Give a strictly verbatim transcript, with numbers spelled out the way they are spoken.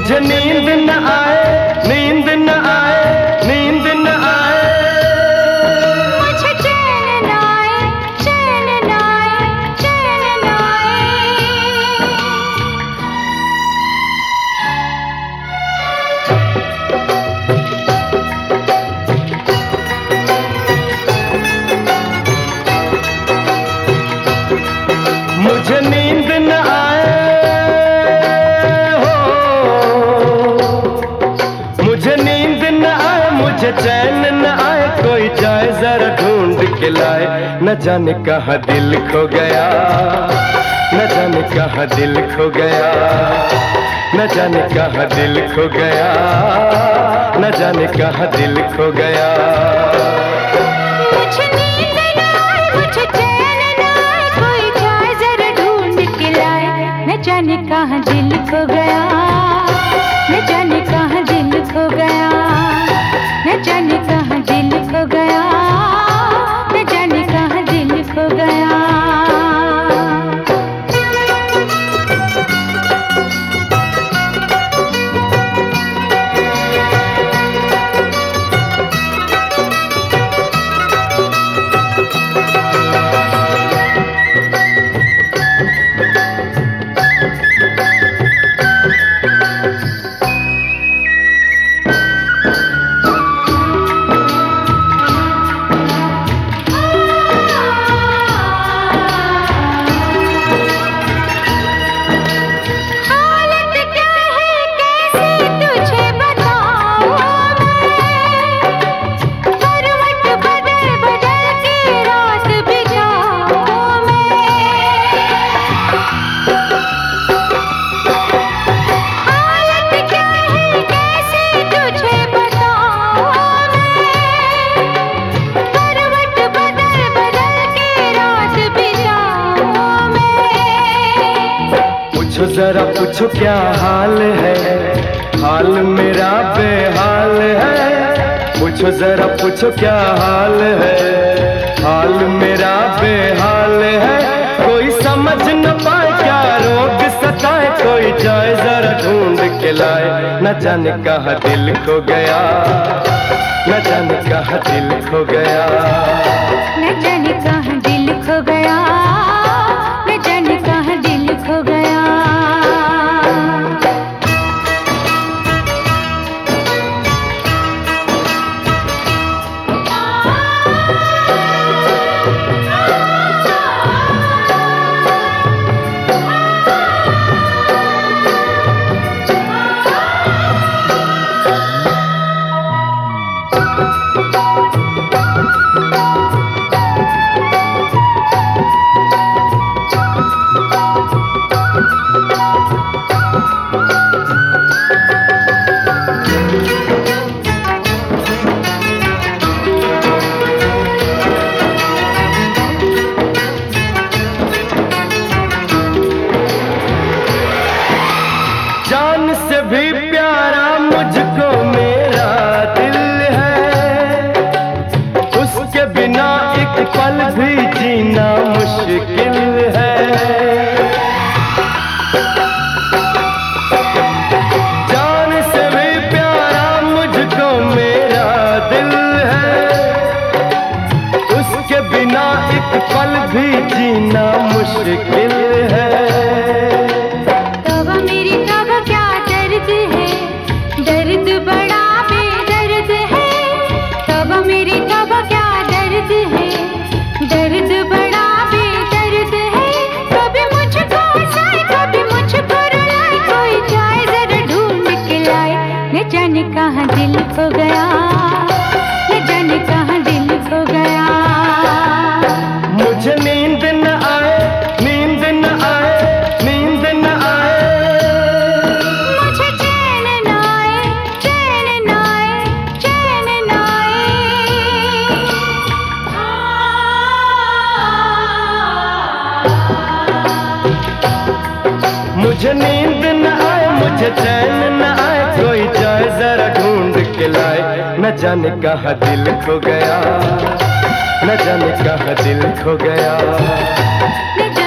मुझे नींद न आए, नींद न आए, नींद न आए, मुझे चैन न आए, चैन न आए, चैन न आए। मुझे नींद न आए हो, मुझे नींद न आए, मुझे चैन न आए, कोई जाए जरा ढूंढ के लाए। न जाने कहाँ दिल खो गया, न जाने कहाँ दिल खो गया, न जाने कहाँ दिल खो गया, न जाने कहाँ दिल खो गया। मुझे नींद न आए, मुझे चैन न आए, कोई जाए जरा ढूंढ के लाए। न जाने कहाँ दिल खो गया, न जाने कहाँ दिल खो गया, न जाने कहाँ दिल खो गया, न जाने कहाँ दिल खो गया। पूछो जरा पूछो क्या हाल है, हाल मेरा बेहाल है। पूछो जरा पूछो क्या हाल है, हाल मेरा बेहाल है। कोई समझ न पाए क्या रोग सताए, कोई जाए जरा ढूंढ के लाए। न जाने कहाँ दिल खो गया, न जाने कहाँ दिल खो गया, न जाने कहाँ दिल खो गया, न जाने कहाँ दिल खो गया। जान से भी प्यारा मुझको मेरा दिल है, उसके बिना एक पल भी जीना मुश्किल है। जान से भी प्यारा मुझको मेरा दिल है, उसके बिना एक पल भी जीना मुश्किल है। दर्द बड़ा बेदर्द है, तब मेरी तब क्या दर्द है, दर्द बड़ा बेदर्द है। कभी मुझको हंसाए, कभी मुझको रुलाए, कोई जाए जरा ढूंढ के लाए। न जाने कहाँ दिल खो गया, न जाने कहाँ दिल खो गया। मुझे नींद न आए, नींद न आए, नींद न आए, मुझे चैन न आए, चैन न आए, चैन न आए। मुझे नींद न आए, मुझे चैन न आए, कोई जाए जरा ढूंढ के लाए। न जाने कहाँ दिल खो गया, न जाने कहाँ दिल खो गया।